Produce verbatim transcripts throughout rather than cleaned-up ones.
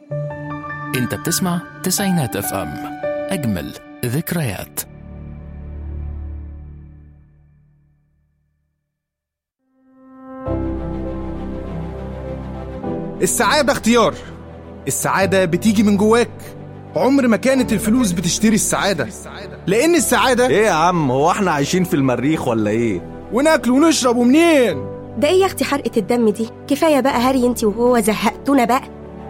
انت بتسمع تسعينات اف ام، اجمل ذكريات. السعادة اختيار. السعادة بتيجي من جواك. عمر ما كانت الفلوس بتشتري السعادة، لأن السعادة ايه يا عم، هو احنا عايشين في المريخ ولا ايه؟ وناكل ونشرب ومنين؟ ده ايه يا اختي حرقة الدم دي؟ كفاية بقى هري انتي وهو، زهقتونا بقى.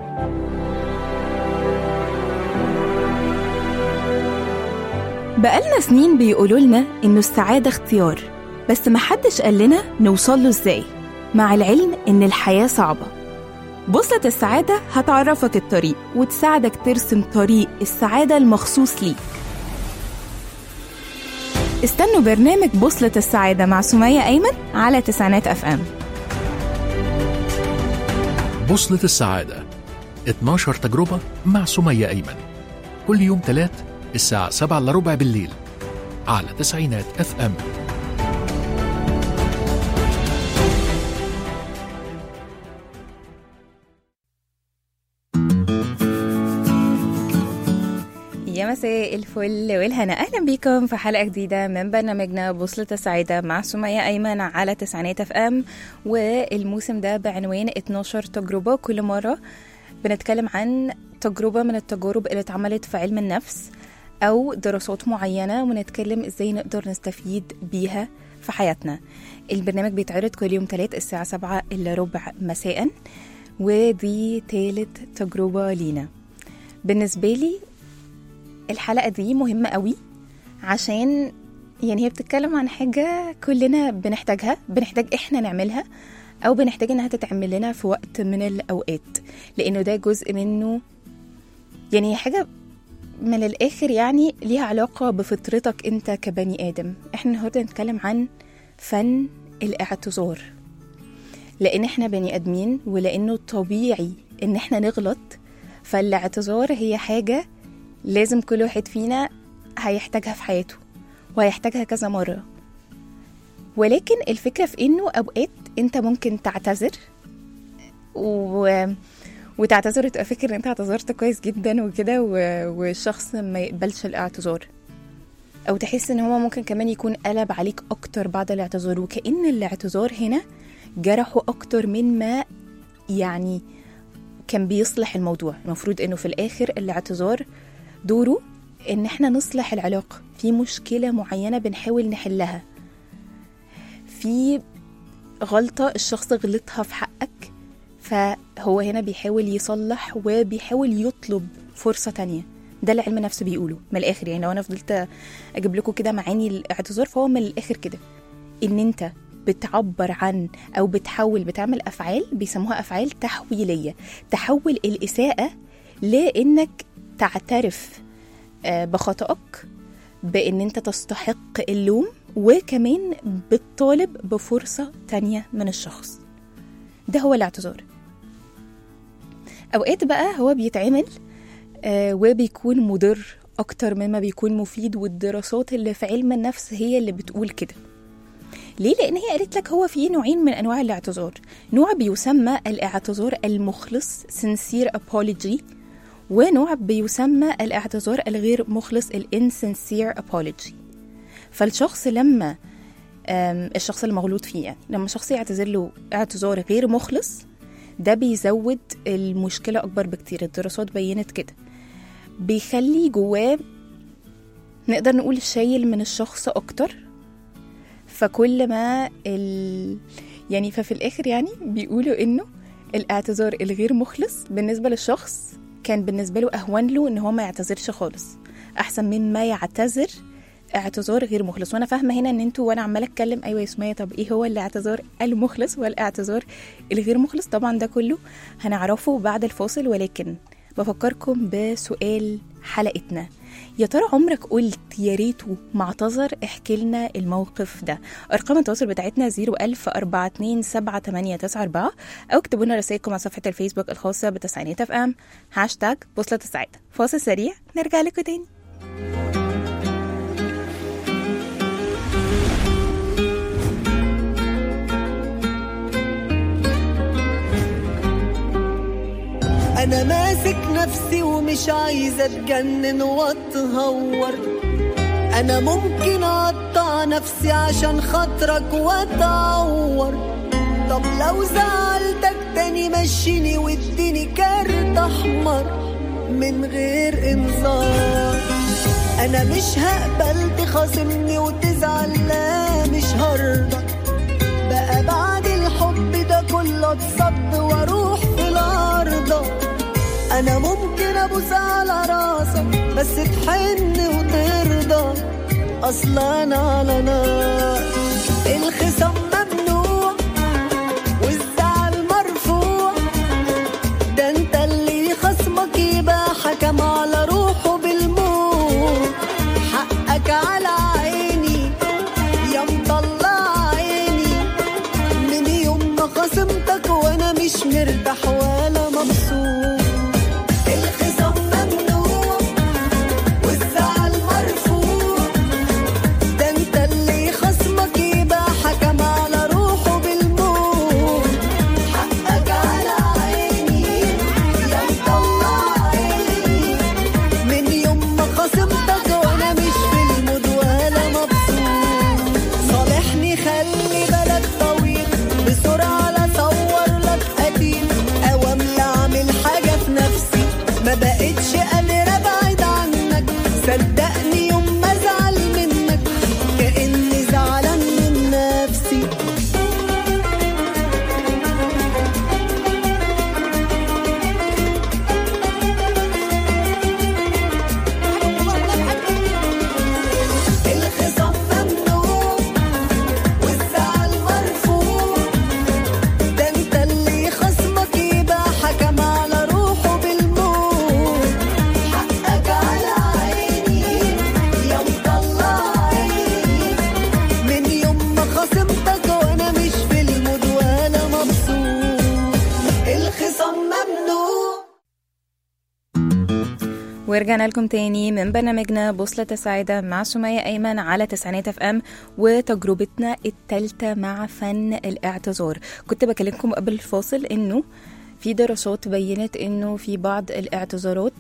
بقالنا سنين بيقولوا لنا إنه السعادة اختيار، بس محدش قال لنا نوصل له إزاي، مع العلم إن الحياة صعبة. بوصلة السعادة هتعرفك الطريق وتساعدك ترسم طريق السعادة المخصوص ليك. استنوا برنامج بوصلة السعادة مع سمية أيمن على تسعينات أف أم. بوصلة السعادة، اتناشر تجربة مع سمية أيمن، كل يوم تلات الساعة سبعة إلا ربع بالليل على تسعينات اف ام. يا مساء الفل والهنا، أهلا بكم في حلقة جديدة من برنامجنا بوصلة السعادة مع سمية أيمن على تسعينات اف ام. والموسم ده بعنوان اتناشر تجربة. كل مرة بنتكلم عن تجربة من التجارب اللي اتعملت في علم النفس أو دراسات معينة، ونتكلم إزاي نقدر نستفيد بيها في حياتنا. البرنامج بيتعرض كل يوم تلات الساعة سبعة إلا ربع مساء، ودي تالت تجربة لينا. بالنسبة لي الحلقة دي مهمة قوي، عشان يعني هي بتتكلم عن حاجة كلنا بنحتاجها، بنحتاج إحنا نعملها أو بنحتاج إنها تتعمل لنا في وقت من الأوقات، لأنه ده جزء منه، يعني حاجة من الآخر يعني ليها علاقة بفطرتك أنت كبني آدم. إحنا النهاردة نتكلم عن فن الاعتذار، لأن إحنا بني آدمين ولأنه طبيعي إن إحنا نغلط. فالاعتذار هي حاجة لازم كل واحد فينا هيحتاجها في حياته، وهيحتاجها كذا مرة. ولكن الفكرة في إنه أوقات أنت ممكن تعتذر و... وتعتذر وتبقى فكر ان انت اعتذرت كويس جدا وكده، والشخص ما يقبلش الاعتذار، او تحس ان هو ممكن كمان يكون قلب عليك اكتر بعد الاعتذار، وكأن الاعتذار هنا جرحه اكتر من ما يعني كان بيصلح الموضوع. المفروض انه في الاخر الاعتذار دوره ان احنا نصلح العلاقة، في مشكلة معينة بنحاول نحلها، في غلطة الشخص غلطها في حقك، فهو هنا بيحاول يصلح وبيحاول يطلب فرصة تانية. ده اللي علم النفس بيقوله من الآخر. يعني لو أنا فضلت أجيب لكم كده معاني الاعتذار، فهو من الآخر كده إن أنت بتعبر عن أو بتحول، بتعمل أفعال بيسموها أفعال تحويلية، تحول الإساءة لأنك تعترف بخطأك، بأن أنت تستحق اللوم، وكمان بتطالب بفرصة تانية من الشخص. ده هو الاعتذار. أوقات بقى هو بيتعمل آه وبيكون مضر أكتر مما بيكون مفيد، والدراسات اللي في علم النفس هي اللي بتقول كده. ليه؟ لأن هي قالت لك هو في نوعين من أنواع الاعتذار. نوع بيسمى الاعتذار المخلص sincere apology، ونوع بيسمى الاعتذار الغير مخلص insincere apology. فالشخص لما الشخص المغلوط فيه، يعني لما شخص يعتذر له اعتذار غير مخلص، ده بيزود المشكلة أكبر بكتير. الدراسات بينت كده، بيخلي جواه نقدر نقول شايل من الشخص أكتر. فكل ما ال... يعني ففي الآخر يعني بيقولوا إنه الاعتذار الغير مخلص بالنسبة للشخص كان بالنسبة له أهون له إن هو ما يعتذرش خالص، أحسن من ما يعتذر اعتذار غير مخلص. وانا فاهمه هنا ان انتوا وانا عماله اتكلم ايوه يا سميه، طب ايه هو الاعتذار المخلص والاعتذار الغير مخلص؟ طبعا ده كله هنعرفه بعد الفاصل، ولكن بفكركم بسؤال حلقتنا. يا ترى عمرك قلت يا ريته ما اعتذر؟ احكي لنا الموقف ده. ارقام التواصل بتاعتنا صفر ألف أربعة اتنين سبعة تمانية تسعة أربعة، او اكتبوا لنا رسائلكم على صفحه الفيسبوك الخاصه بتسعينات اف ام هاشتاج بوصلة السعادة. فاصل سريع نرجع لكم تاني. أنا ماسك نفسي ومش عايزة أتجنن وأتهور. أنا ممكن أقطع نفسي عشان خاطرك وأتعور. طب لو زعلتك تاني مشيني واديني كارت أحمر من غير إنذار. أنا مش هقبل تخاصمني وتزعل، لا مش هرضى بقى بعد الحب ده كله اتصد واروح في الارض. انا ممكن ابوس على راسك بس تحن وترضى، اصلا انا على نار. الخصام ممنوع والزعل مرفوع، ده انت اللي خصمك يبقى حكم على روحه بالموت. حقك على عيني يا مطلع عيني، من يوم ما خصمتك وانا مش مرتاح ولا مبسوط. الخصام ممنوع والزعل مرفوع، ده انت اللي خصمك يبقى حكم على روحه بالموت. حقك على عيني يا مطلع عيني، من يوم ما خصمتك وانا مش في المود ولا مبسوط. صالحني خلي بالك طويل، بسرعة لا صور لك قديم، اوام لا اعمل حاجة في نفسي، ما بقتش قادرة ابعد عنك. صدقني يوم ما ازعل منك كأني زعلان من نفسي. الخصام ممنوع والزعل مرفوع، ده انت اللي خصمك يبقى حكم على روحه بالموت. حقك على عيني يا مطلع عيني، من يوم ما خصمتك وانا مش في المود ولا مبسوط. الخصام ممنوع. ورجعنا لكم تاني من برنامجنا بوصلة السعادة مع سمية أيمن على تسعينات اف ام، وتجربتنا التالتة مع فن الاعتذار. كنت بكلمكم قبل الفاصل انه في دراسات بينت انه في بعض الاعتذارات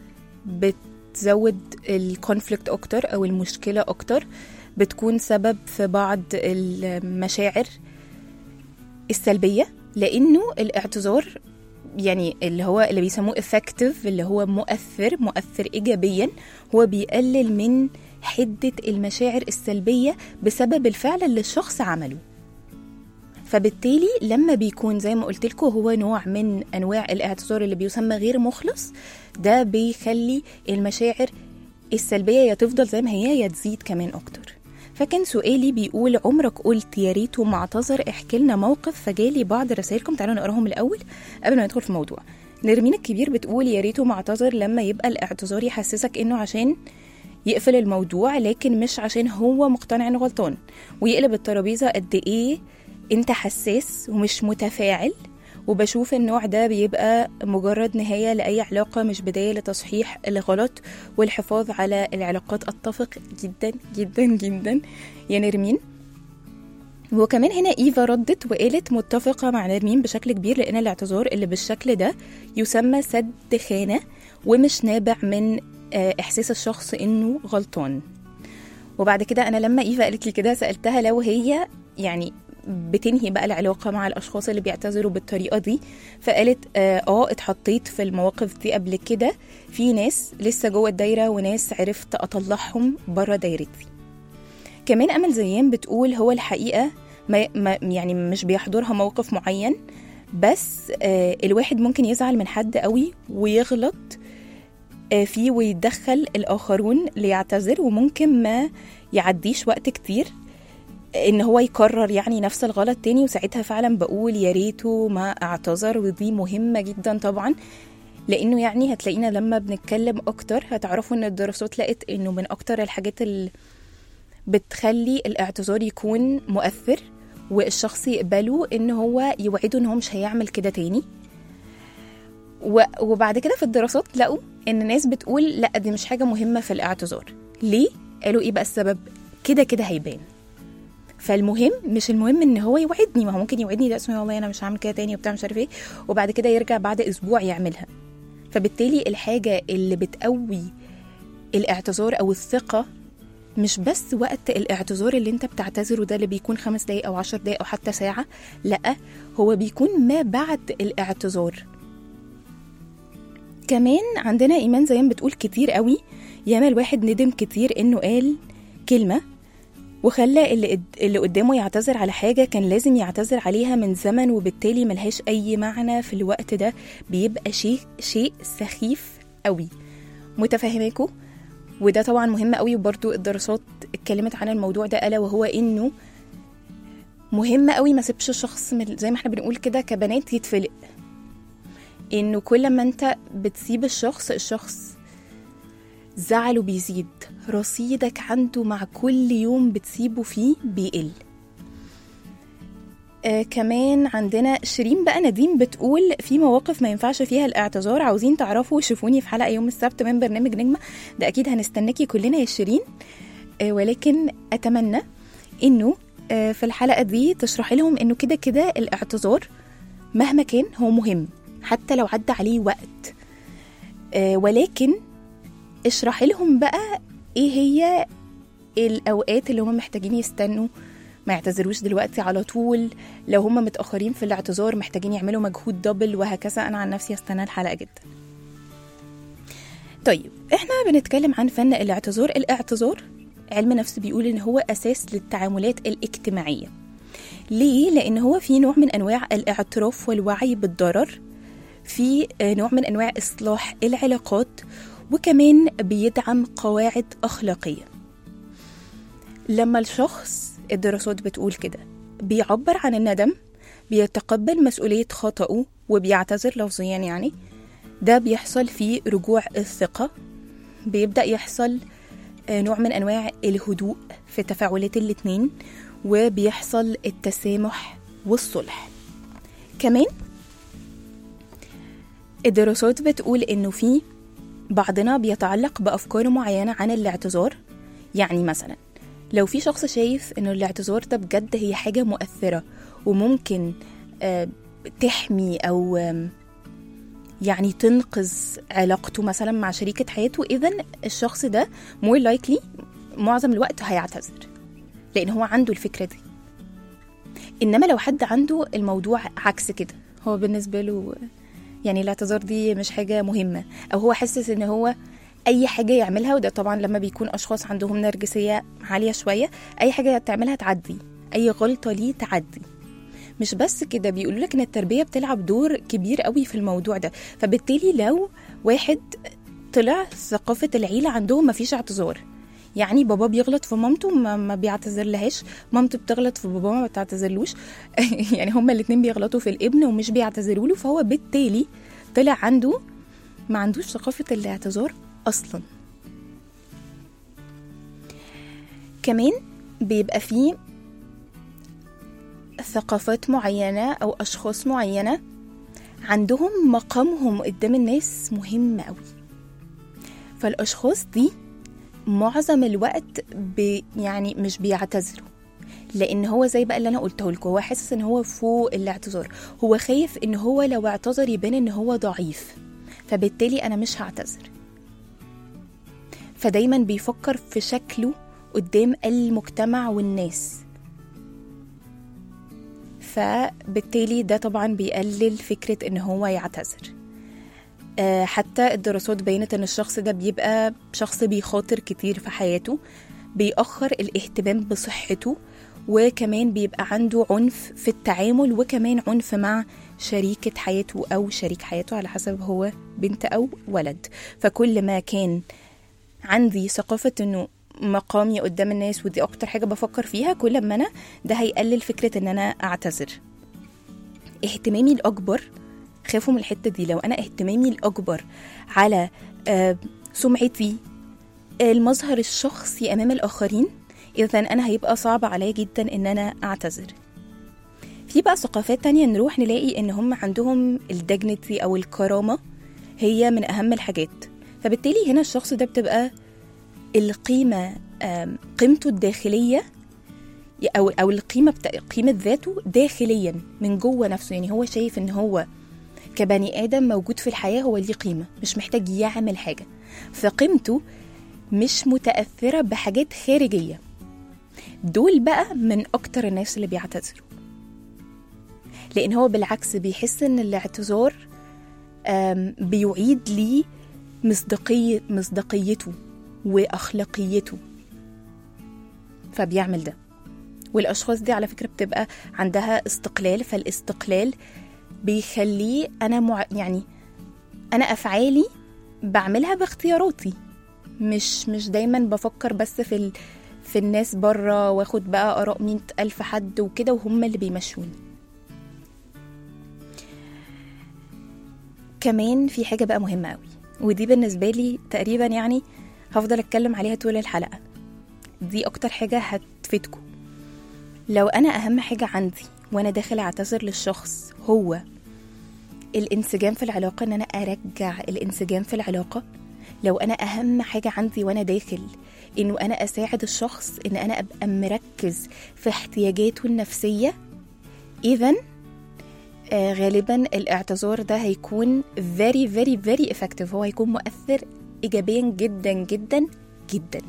بتزود الكونفليكت اكتر او المشكلة اكتر، بتكون سبب في بعض المشاعر السلبية، لانه الاعتذار يعني اللي هو اللي بيسموه effective، اللي هو مؤثر مؤثر إيجابيا، هو بيقلل من حدة المشاعر السلبية بسبب الفعل اللي الشخص عمله. فبالتالي لما بيكون زي ما قلت لكم هو نوع من أنواع الاعتذار اللي بيسمى غير مخلص، ده بيخلي المشاعر السلبية يا تفضل زي ما هي يا تزيد كمان أكتر. فكان سؤالي بيقول عمرك قلت يا ريته ما اعتذر، احكي لنا موقف. فجالي بعض رسائلكم، تعالوا نقراهم الاول قبل ما ندخل في الموضوع. نرمين الكبير بتقول يا ريته ما اعتذر لما يبقى الاعتذار يحسسك انه عشان يقفل الموضوع، لكن مش عشان هو مقتنع انه غلطان، ويقلب الترابيزه. قد ايه انت حساس ومش متفاعل، وبشوف النوع ده بيبقى مجرد نهاية لأي علاقة مش بداية لتصحيح الغلط والحفاظ على العلاقات. أتفق جدا جدا جدا يا نرمين. وكمان هنا إيفا ردت وقالت متفقة مع نرمين بشكل كبير، لأن الاعتذار اللي بالشكل ده يسمى سد خانة ومش نابع من إحساس الشخص إنه غلطان. وبعد كده أنا لما إيفا قالت لي كده سألتها لو هي يعني بتنهي بقى العلاقة مع الأشخاص اللي بيعتذروا بالطريقة دي، فقالت آه, آه اتحطيت في المواقف دي قبل كده، في ناس لسه جوه الدايرة وناس عرفت أطلعهم برا دايرتي. كمان أمل زيان بتقول هو الحقيقة ما ما يعني مش بيحضرها موقف معين، بس آه الواحد ممكن يزعل من حد قوي ويغلط آه فيه ويدخل الآخرون ليعتذر، وممكن ما يعديش وقت كتير ان هو يكرر يعني نفس الغلط تاني، وساعتها فعلا بقول يا ريته ما اعتذر. ودي مهمة جدا طبعا، لانه يعني هتلاقينا لما بنتكلم اكتر هتعرفوا ان الدراسات لقت انه من اكتر الحاجات اللي بتخلي الاعتذار يكون مؤثر والشخص يقبله ان هو يوعده ان هو مش هيعمل كده تاني. وبعد كده في الدراسات لقوا ان ناس بتقول لا دي مش حاجة مهمة في الاعتذار. ليه؟ قالوا ايه بقى السبب؟ كده كده هيبان. فالمهم مش المهم ان هو يوعدني، ما هو ممكن يوعدني ده اسمه والله انا مش هعمل كده تاني وبتاع مش عارف ايه، وبعد كده يرجع بعد اسبوع يعملها. فبالتالي الحاجة اللي بتقوي الاعتذار أو الثقة مش بس وقت الاعتذار اللي انت بتعتذره ده اللي بيكون خمس دقايق أو عشر دقايق أو حتى ساعة، لأ، هو بيكون ما بعد الاعتذار. كمان عندنا إيمان زيان بتقول كتير قوي ياما الواحد ندم كتير إنه قال كلمة وخلى اللي, اللي قدامه يعتذر على حاجة كان لازم يعتذر عليها من زمن، وبالتالي ملهاش أي معنى في الوقت ده، بيبقى شيء شيء سخيف قوي. متفهماكوا؟ وده طبعا مهم قوي، وبرضو الدراسات اتكلمت عن الموضوع ده، ألا وهو إنه مهم قوي ما سيبش الشخص زي ما احنا بنقول كده كبنات يتفلق، إنه كل ما انت بتسيب الشخص الشخص زعله بيزيد، رصيدك عنده مع كل يوم بتسيبه فيه بيقل. آه كمان عندنا شيرين بقى نديم بتقول في مواقف ما ينفعش فيها الاعتذار، عاوزين تعرفوا شوفوني في حلقة يوم السبت من برنامج نجمة، ده أكيد هنستناكي كلنا يا شيرين. آه ولكن أتمنى إنه آه في الحلقة دي تشرحي لهم إنه كده كده الاعتذار مهما كان هو مهم حتى لو عدى عليه وقت، آه ولكن اشرح لهم بقى ايه هي الاوقات اللي هم محتاجين يستنوا، ما يعتذروش دلوقتي على طول، لو هم متأخرين في الاعتذار محتاجين يعملوا مجهود دبل، وهكذا. انا عن نفسي استنى الحلقة جدا. طيب احنا بنتكلم عن فن الاعتذار. الاعتذار علم نفس بيقول ان هو اساس للتعاملات الاجتماعية. ليه؟ لان هو في نوع من انواع الاعتراف والوعي بالضرر، في نوع من انواع اصلاح العلاقات، وكمان بيدعم قواعد أخلاقية. لما الشخص، الدراسات بتقول كده، بيعبر عن الندم، بيتقبل مسؤولية خطأه وبيعتذر لفظيا، يعني ده بيحصل فيه رجوع الثقة، بيبدأ يحصل نوع من أنواع الهدوء في تفاعلات الاتنين، وبيحصل التسامح والصلح. كمان الدراسات بتقول إنه في بعضنا بيتعلق بأفكار معينة عن الاعتذار. يعني مثلا لو في شخص شايف إنه الاعتذار ده بجد هي حاجة مؤثرة وممكن تحمي أو يعني تنقذ علاقته مثلا مع شريكة حياته، إذن الشخص ده more likely معظم الوقت هيعتذر، لأن هو عنده الفكرة دي. إنما لو حد عنده الموضوع عكس كده، هو بالنسبة له يعني الاعتذار دي مش حاجة مهمة، أو هو حسس إن هو أي حاجة يعملها، وده طبعا لما بيكون أشخاص عندهم نرجسية عالية شوية، أي حاجة تعملها تعدي، أي غلطة ليه تعدي. مش بس كده، بيقولوا لك إن التربية بتلعب دور كبير قوي في الموضوع ده. فبالتالي لو واحد طلع ثقافة العيلة عندهم ما فيش اعتذار، يعني بابا بيغلط في مامته ما بيعتذر لهاش، مامته بتغلط في بابا ما بتعتذرلوش يعني هما الاتنين بيغلطوا في الابن ومش بيعتذروا له، فهو بالتالي طلع عنده ما عندوش ثقافة الاعتذار أصلا. كمان بيبقى فيه ثقافات معينة أو أشخاص معينة عندهم مقامهم قدام الناس مهم قوي، فالأشخاص دي معظم الوقت بي يعني مش بيعتذروا، لأن هو زي بقى اللي أنا قلته لكم، هو حاسس إن هو فوق الاعتذار، هو خايف إن هو لو اعتذر يبان إن هو ضعيف، فبالتالي أنا مش هعتذر. فدايما بيفكر في شكله قدام المجتمع والناس، فبالتالي ده طبعا بيقلل فكرة إن هو يعتذر. أه حتى الدراسات بينت إن الشخص ده بيبقى شخص بيخاطر كتير في حياته، بيأخر الاهتمام بصحته، وكمان بيبقى عنده عنف في التعامل، وكمان عنف مع شريكة حياته أو شريك حياته على حسب هو بنت أو ولد. فكل ما كان عندي ثقافة إنه مقامي قدام الناس ودي أكتر حاجة بفكر فيها، كل ما أنا ده هيقلل فكرة إن أنا أعتذر. اهتمامي الأكبر، خافوا من الحتة دي، لو أنا اهتمامي الأكبر على آه سمعتي، المظهر الشخصي أمام الآخرين، إذن أنا هيبقى صعب عليا جدا إن أنا أعتذر. في بقى ثقافات تانية نروح نلاقي إن هم عندهم الدجنتي أو الكرامة هي من أهم الحاجات، فبالتالي هنا الشخص ده بتبقى القيمة قيمته الداخلية أو أو القيمة بتا... قيمة ذاته داخليا من جوه نفسه، يعني هو شايف إن هو كبني آدم موجود في الحياة هو ليه قيمة، مش محتاج يعمل حاجة، فقيمته مش متأثرة بحاجات خارجية. دول بقى من أكتر الناس اللي بيعتذروا، لأن هو بالعكس بيحس إن الاعتذار بيعيد ليه مصداقية مصداقيته وأخلاقيته، فبيعمل ده. والأشخاص دي على فكرة بتبقى عندها استقلال، فالاستقلال بيخليه أنا مع... يعني أنا أفعالي بعملها باختياراتي، مش مش دايما بفكر بس في ال... في الناس برا واخد بقى آراء مئة ألف حد وكده وهم اللي بيمشوني. كمان في حاجة بقى مهمة قوي، ودي بالنسبة لي تقريبا يعني هفضل أتكلم عليها طول الحلقة، دي أكتر حاجة هتفيدكم. لو أنا أهم حاجة عندي وأنا داخل أعتذر للشخص هو الانسجام في العلاقة، إن أنا أرجع الانسجام في العلاقة، لو أنا أهم حاجة عندي وأنا داخل إنه أنا أساعد الشخص إن أنا أبقى مركز في احتياجاته النفسية، إذن آه غالبا الاعتذار ده هيكون very very very effective، هو هيكون مؤثر إيجابيا جدا جدا جدا.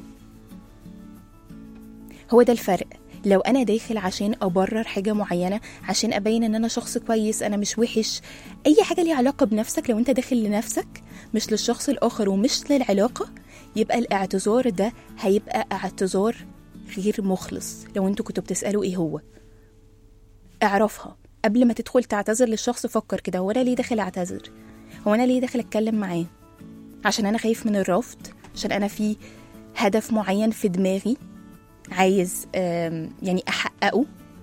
هو ده الفرق. لو أنا داخل عشان أبرر حاجة معينة، عشان أبين أن أنا شخص كويس، أنا مش وحش، أي حاجة ليها علاقة بنفسك، لو أنت داخل لنفسك مش للشخص الآخر ومش للعلاقة، يبقى الاعتذار ده هيبقى اعتذار غير مخلص. لو أنتوا كنتوا بتسألوا إيه هو، اعرفها قبل ما تدخل تعتذر للشخص. فكر كده، هو أنا ليه داخل أعتذر؟ هو أنا ليه داخل أتكلم معاه؟ عشان أنا خايف من الرفض؟ عشان أنا في هدف معين في دماغي عايز يعني أحققه؟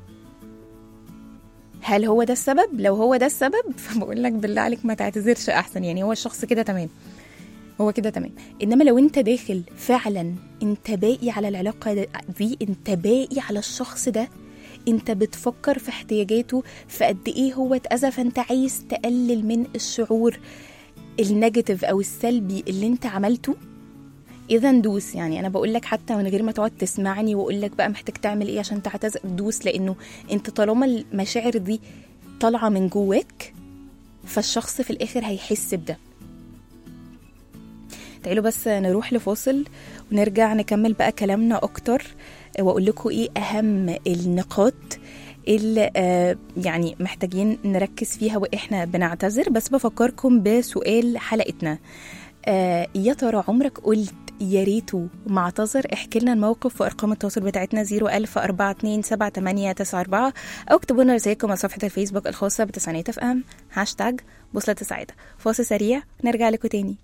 هل هو ده السبب؟ لو هو ده السبب فبقول لك بالله عليك ما تعتذرش أحسن، يعني هو الشخص كده تمام، هو كده تمام. إنما لو أنت داخل فعلا أنت باقي على العلاقة دي، أنت باقي على الشخص ده، أنت بتفكر في احتياجاته، في قد إيه هو اتأذى، فأنت عايز تقلل من الشعور النيجاتيف أو السلبي اللي أنت عملته، إذا دوس. يعني أنا بقول لك حتى من غير ما تقعد تسمعني وأقول لك بقى محتاج تعمل إيه عشان تعتذر، دوس، لأنه أنت طالما المشاعر دي طالعة من جواك فالشخص في الآخر هيحس بده. تعالوا بس نروح لفاصل ونرجع نكمل بقى كلامنا أكتر، وأقول لكم إيه أهم النقاط اللي آه يعني محتاجين نركز فيها وإحنا بنعتذر. بس بفكركم بسؤال حلقتنا، آه يا ترى عمرك قلت يا ريتو معتذر؟ احكي لنا الموقف وارقام التواصل بتاعتنا صفر ألف أربعة اتنين سبعة تمانية تسعة أربعة، او اكتبوا لنا رسائلكم على صفحه الفيسبوك الخاصه بتسعينات اف ام هاشتاج بوصله السعاده. فاصل سريع نرجع لكم تاني.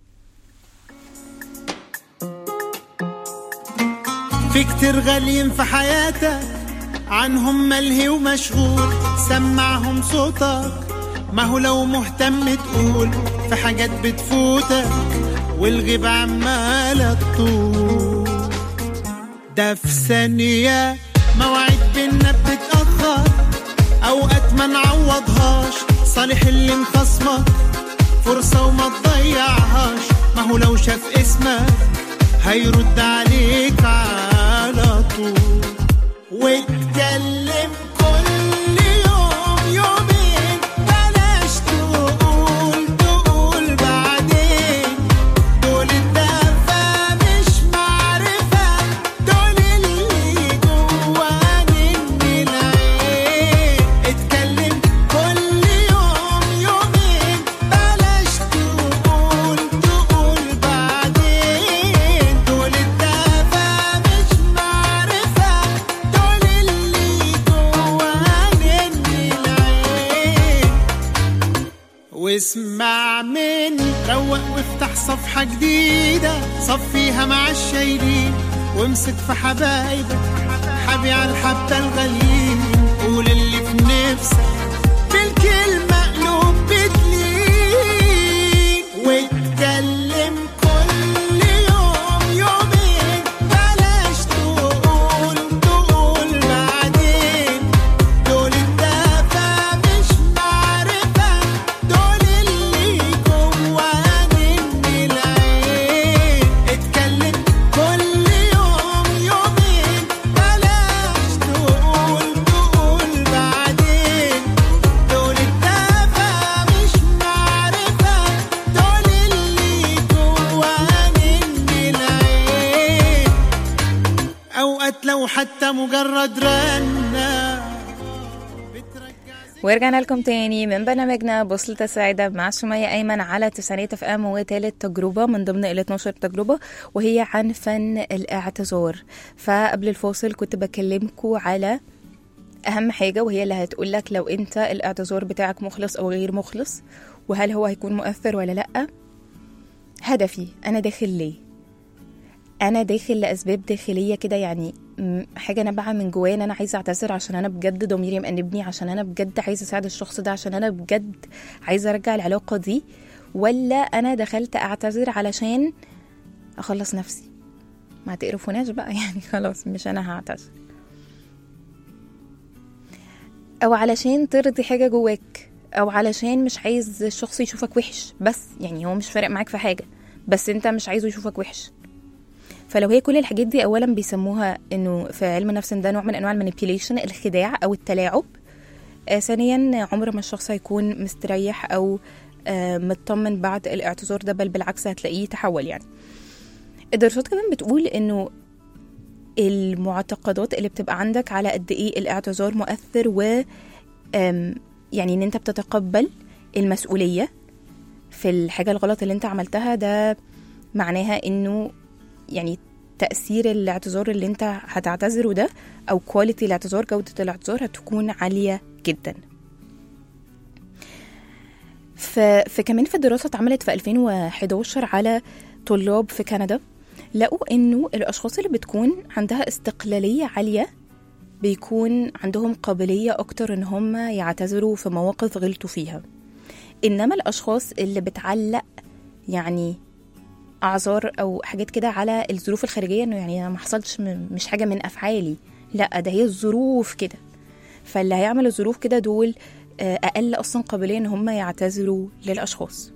في كتير غاليين في حياتك عنهم ملهي ومشغول، سمعهم صوتك، ما هو لو مهتم تقول في حاجات بتفوتك والغيب عمالة تطول. ده في ثانية مواعيد بينا بتتأخر، أوقات ما نعوضهاش، صالح اللي مخصمك فرصة وما تضيعهاش، ما هو لو شاف اسمك هيرد عليك على طول. واتكلم كل يوم يومين، بلاش تقول تقول بعدين، دول الدفا مش معرفة، دول اللي جوا من العين. اتكلم كل يوم يومين، بلاش تقول تقول بعدين، دول الدفا مش معرفة، دول اللي جوا من العين. واسمع مني، روق وافتح صفحة جديدة، صفيها مع الشايلين، وامسك في حبايبك، حبي على الحبة الغاليين، قول اللي في نفسك بالكلمة قلوب بتلين. واتكلم كل يوم يومين، بلاش تقول تقول بعدين، دول الدفا مش معرفة، دول اللي جوا من العين. اتكلم كل يوم يومين، بلاش تقول تقول بعدين، حتى مجرد رنة. ورجعنا لكم تاني من برنامجنا بوصلة السعادة مع سمية أيمن على تسعينات اف ام، وثالث تجربة من ضمن ال اتناشر تجربة وهي عن فن الاعتذار. فقبل الفاصل كنت بكلمكم على أهم حاجة، وهي اللي هتقولك لو أنت الاعتذار بتاعك مخلص أو غير مخلص، وهل هو هيكون مؤثر ولا لأ. هدفي أنا داخل ليه؟ أنا داخل لأسباب داخلية كده، يعني حاجة نابعة من جوايا ان انا عايزة اعتذر عشان انا بجد ضميري مأنبني، عشان انا بجد عايزة اساعد الشخص ده، عشان انا بجد عايزة ارجع العلاقة دي، ولا انا دخلت اعتذر علشان اخلص نفسي؟ ما تقرفوناش بقى يعني، خلاص مش انا هعتذر، او علشان ترضي حاجة جواك، او علشان مش عايز الشخص يشوفك وحش بس، يعني هو مش فارق معاك في حاجة بس انت مش عايزه يشوفك وحش. فلو هي كل الحاجات دي، اولا بيسموها انه في علم النفس ده نوع من انواع المانيبيوليشن، الخداع او التلاعب. آه ثانيا عمر ما الشخص هيكون مستريح او آه مطمن بعد الاعتذار ده، بل بالعكس هتلاقيه تحول. يعني الدراسات كمان بتقول انه المعتقدات اللي بتبقى عندك على قد ايه الاعتذار مؤثر، و يعني ان انت بتتقبل المسؤولية في الحاجة الغلط اللي انت عملتها، ده معناها انه يعني تأثير الاعتذار اللي انت هتعتذره ده، او كواليتي الاعتذار، جودة الاعتذار هتكون عالية جدا. فكمان في الدراسة اتعملت في ألفين وحداشر على طلاب في كندا، لقوا انه الاشخاص اللي بتكون عندها استقلالية عالية بيكون عندهم قابلية اكتر ان هم يعتذروا في مواقف غلطوا فيها. انما الاشخاص اللي بتعلق يعني اعذار او حاجات كده على الظروف الخارجيه، انه يعني ما حصلش مش حاجه من افعالي، لا ده هي الظروف كده، فاللي هيعمل الظروف كده دول اقل اصلا قابليه ان هم يعتذروا للاشخاص.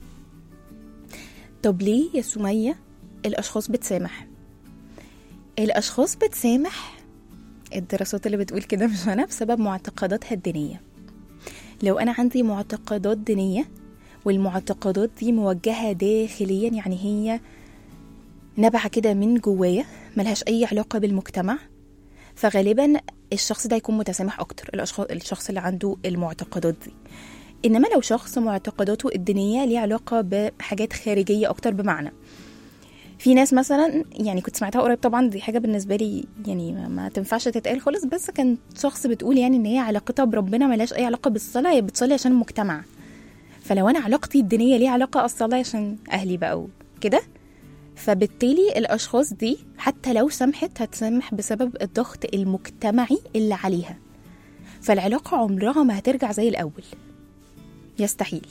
طب ليه يا سميه الاشخاص بتسامح؟ الاشخاص بتسامح، الدراسات اللي بتقول كده مش انا، بسبب معتقداتها الدينيه. لو انا عندي معتقدات دينيه والمعتقدات دي موجهة داخليا، يعني هي نبعة كده من جوايا ملهاش أي علاقة بالمجتمع، فغالبا الشخص ده يكون متسامح أكتر، الشخص اللي عنده المعتقدات دي. إنما لو شخص معتقداته الدينية ليه علاقة بحاجات خارجية أكتر، بمعنى في ناس مثلا، يعني كنت سمعتها قريب طبعا، دي حاجة بالنسبة لي يعني ما تنفعش تتقال خالص، بس كان شخص بتقول يعني إن هي علاقتها بربنا ملهاش أي علاقة بالصلاة، هي بتصلي عشان المجتمع. فلو أنا علاقتي الدينية ليه علاقة الصلاة عشان أهلي بقى وكده، فبالتالي الأشخاص دي حتى لو سمحت هتسمح بسبب الضغط المجتمعي اللي عليها، فالعلاقة عمرها ما هترجع زي الأول، يستحيل.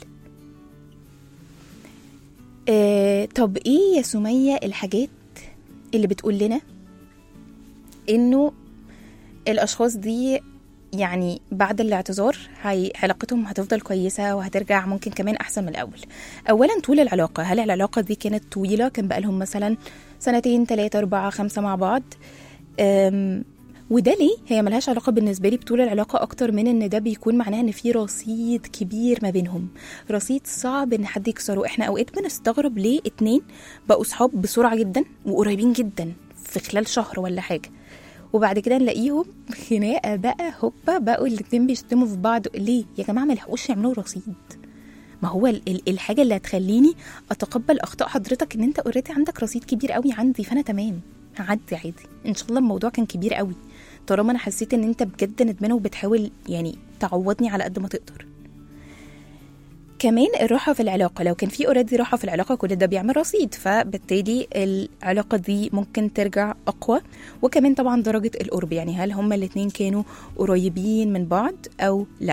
آه طب إيه يا سمية الحاجات اللي بتقول لنا إنه الأشخاص دي يعني بعد الاعتذار هي علاقتهم هتفضل كويسة وهترجع ممكن كمان أحسن من الأول؟ أولا طول العلاقة، هل العلاقة دي كانت طويلة، كان بقالهم مثلا سنتين ثلاثة أربعة خمسة مع بعض؟ وده ليه هي ملهاش علاقة بالنسبة لي بطول العلاقة أكتر من إن ده بيكون معناه إن في رصيد كبير ما بينهم، رصيد صعب إن حد يكسره. إحنا أوقات بنستغرب ليه اتنين بقوا صحاب بسرعة جدا وقريبين جدا في خلال شهر ولا حاجة، وبعد كده نلاقيهم خناقه بقى هوبا بقوا الاتنين بيشتموا في بعض. ليه يا جماعه؟ ما لحقوش يعملوا رصيد. ما هو الحاجه اللي هتخليني اتقبل اخطاء حضرتك ان انت اوريدي عندك رصيد كبير قوي عندي، فانا تمام هعدي عادي ان شاء الله. الموضوع كان كبير قوي طالما انا حسيت ان انت بجد ندمانه وبتحاول يعني تعوضني على قد ما تقدر. كمان الراحة في العلاقة، لو كان في اوريدي راحة في العلاقة كل ده بيعمل رصيد، فبالتالي العلاقة دي ممكن ترجع أقوى. وكمان طبعا درجة القرب، يعني هل هما الاتنين كانوا قريبين من بعض أو لأ.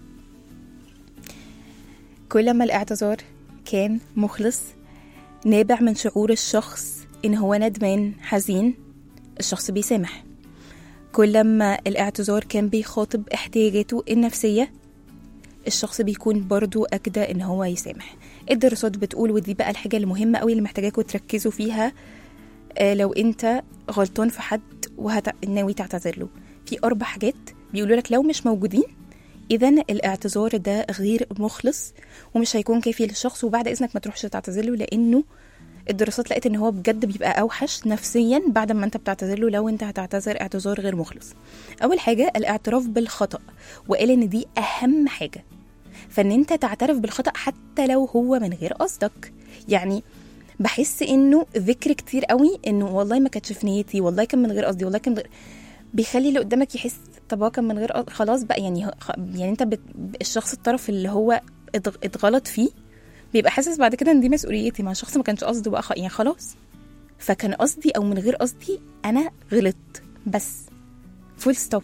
كل ما الاعتذار كان مخلص نابع من شعور الشخص إن هو ندمان حزين، الشخص بيسامح. كل ما الاعتذار كان بيخاطب احتياجاته النفسية، الشخص بيكون برضو أجدى إن هو يسامح. الدراسات بتقول، ودي بقى الحاجة المهمة قوي اللي محتاجاكم تركزوا فيها، آه لو أنت غلطان في حد وناوي تعتذر له، في أربع حاجات بيقولوا لك لو مش موجودين إذن الاعتذار ده غير مخلص ومش هيكون كافي للشخص، وبعد إذنك ما تروحش تعتذر له، لأنه الدراسات لقت ان هو بجد بيبقى اوحش نفسيا بعد ما انت بتعتذر له لو انت هتعتذر اعتذار غير مخلص. اول حاجه الاعتراف بالخطا، وقال ان دي اهم حاجه، فان انت تعترف بالخطا حتى لو هو من غير قصدك. يعني بحس انه ذكر كتير قوي انه والله ما كانتش في نيتي، والله كان من غير قصدي، والله كان من غير، بيخلي اللي قدامك يحس طب هو كان من غير قصد. خلاص بقى يعني يعني انت بت... الشخص الطرف اللي هو اتغلط فيه بيبقى حاسس بعد كده ان دي مسؤوليتي، مع شخص ما كانش قصده بقى خ... يعني خلاص، فكان قصدي او من غير قصدي انا غلط بس فول ستوب.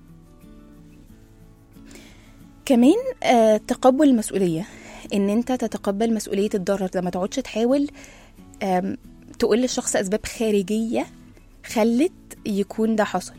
كمان آه تقبل المسؤولية، ان انت تتقبل مسؤولية الضرر ده، ما تقعدش تحاول تقول للشخص اسباب خارجية خلت يكون ده حصل.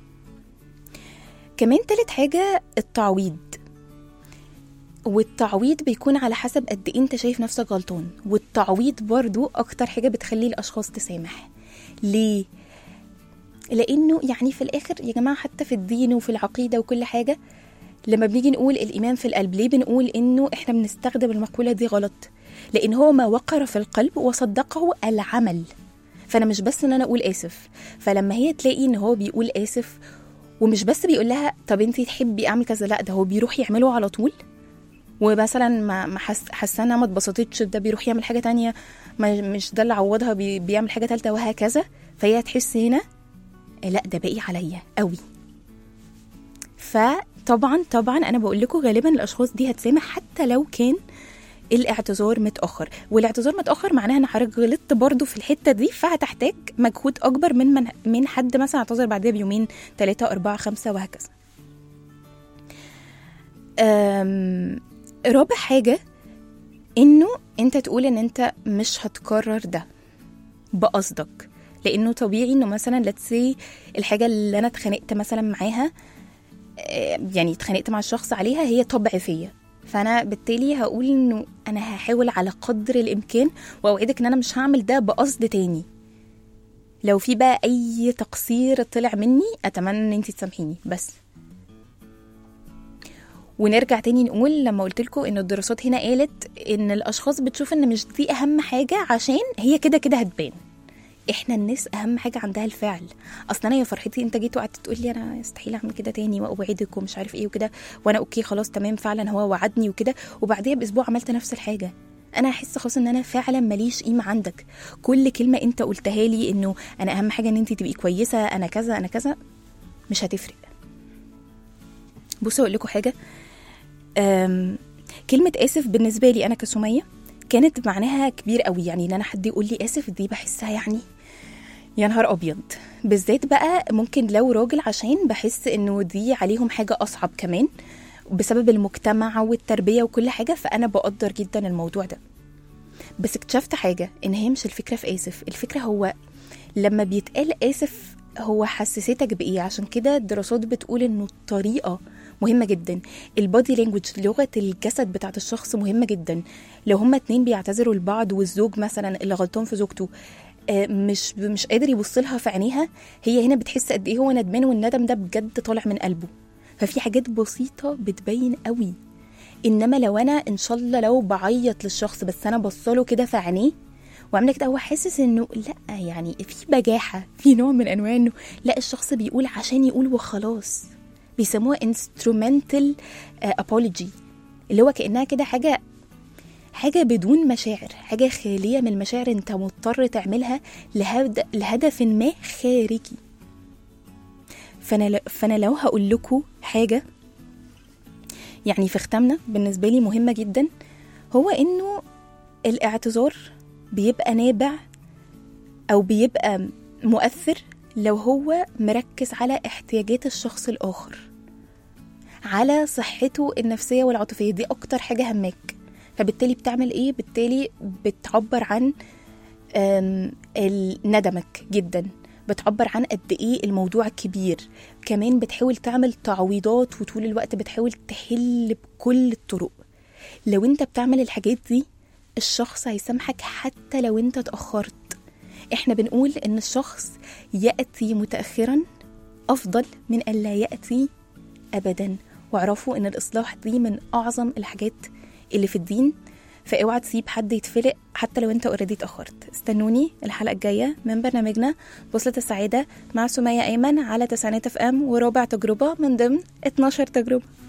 كمان تالت حاجة التعويض، والتعويض بيكون على حسب قد ايه انت شايف نفسك غلطان، والتعويض برضو اكتر حاجة بتخلي الاشخاص تسامح. ليه؟ لانه يعني في الاخر يا جماعة حتى في الدين وفي العقيدة وكل حاجة لما بنيجي نقول الإيمان في القلب، ليه بنقول إنه إحنا بنستخدم المقولة دي غلط؟ لأن هو ما وقر في القلب وصدقه العمل. فأنا مش بس إن أنا أقول آسف، فلما هي تلاقي إن هو بيقول آسف ومش بس بيقول لها طب أنتي تحبي أعمل كذا، لأ ده هو بيروح يعمله على طول، ومثلا ما حاسة إنها ما اتبسطتش ده بيروح يعمل حاجة تانية، مش ده اللي عوضها بي بيعمل حاجة تالتة وهكذا. فهي تحس هنا لأ ده باقي عليا قوي. فطبعا طبعا انا بقول لكم غالبا الاشخاص دي هتسامح حتى لو كان الاعتذار متاخر، والاعتذار متاخر معناها ان حضرتك غلطت برضو في الحته دي، فهتحتاج مجهود اكبر من من, من حد مثلا اعتذر بعدها بيومين ثلاثة أربعة خمسة وهكذا. رابع حاجه انه انت تقول ان انت مش هتكرر ده بقصدك، لانه طبيعي انه مثلا لتسي الحاجه اللي انا اتخانقت مثلا معاها، يعني اتخانقت مع الشخص عليها، هي طبع فيا، فانا بالتالي هقول انه انا هحاول على قدر الامكان واوعدك ان انا مش هعمل ده بقصد تاني. لو في بقى اي تقصير طلع مني اتمنى ان انتي تسامحيني بس. ونرجع تاني نقول لما قلت لكم ان الدراسات هنا قالت ان الاشخاص بتشوف ان مش دي اهم حاجه عشان هي كده كده هتبان. احنا الناس اهم حاجه عندها الفعل. اصلا انا يا فرحتي انت جيت وقعدت تقول لي انا استحيل اعمل كده تاني واوعدك ومش عارف ايه وكده، وانا اوكي خلاص تمام فعلا هو وعدني وكده، وبعديها باسبوع عملت نفس الحاجه. انا احس خلاص ان انا فعلا ماليش قيمه عندك. كل كلمه انت قلتها لي انه انا اهم حاجه ان انت تبقي كويسه، انا كذا انا كذا، مش هتفرق. بصوا اقول لكم حاجه، كلمه اسف بالنسبه لي انا كسميه كانت معناها كبير قوي. يعني ان انا حد يقول لي اسف دي بحسها يعني يا نهار ابيض، بالذات بقى ممكن لو راجل، عشان بحس انه دي عليهم حاجه اصعب كمان بسبب المجتمع والتربيه وكل حاجه، فانا بقدر جدا الموضوع ده. بس اكتشفت حاجه، ان هي مش الفكره في اسف، الفكره هو لما بيتقال اسف هو حسستك بايه. عشان كده الدراسات بتقول انه الطريقه مهمه جدا، البودي لانجوج، لغه الجسد بتاعت الشخص مهمه جدا. لو هما اتنين بيعتذروا لبعض والزوج مثلا اللي غلطان في زوجته مش مش قادر يبصلها في عينيها، هي هنا بتحس قد ايه هو ندمان، والندم ده بجد طالع من قلبه. ففي حاجات بسيطه بتبين قوي. انما لو انا ان شاء الله لو بعيط للشخص بس انا بصله كده في عينيه وعمل كده، هو حاسس انه لا، يعني في بجاحه، في نوع من انواع انه لا الشخص بيقول عشان يقول وخلاص. بيسموها instrumental apology، اللي هو كأنها كده حاجة حاجة بدون مشاعر، حاجة خالية من المشاعر، انت مضطر تعملها لهدف ما خارجي. فأنا, فأنا لو هقول لكم حاجة يعني في ختامنا بالنسبة لي مهمة جدا، هو انه الاعتذار بيبقى نابع او بيبقى مؤثر لو هو مركز على احتياجات الشخص الآخر، على صحته النفسية والعاطفية، دي أكتر حاجة همك. فبالتالي بتعمل إيه؟ بالتالي بتعبر عن ندمك جدا، بتعبر عن قد إيه الموضوع كبير، كمان بتحاول تعمل تعويضات وطول الوقت بتحاول تحل بكل الطرق. لو انت بتعمل الحاجات دي الشخص هيسامحك حتى لو انت تأخرت. احنا بنقول ان الشخص يأتي متأخرا افضل من ان لا يأتي ابدا، واعرفوا ان الاصلاح دي من اعظم الحاجات اللي في الدين. فاوعى تسيب حد يتفلق حتى لو انت اوريدي اتأخرت. استنوني الحلقة الجاية من برنامجنا بوصلة السعادة مع سمية أيمن على تسعينات اف ام وربع تجربة من ضمن اتناشر تجربة.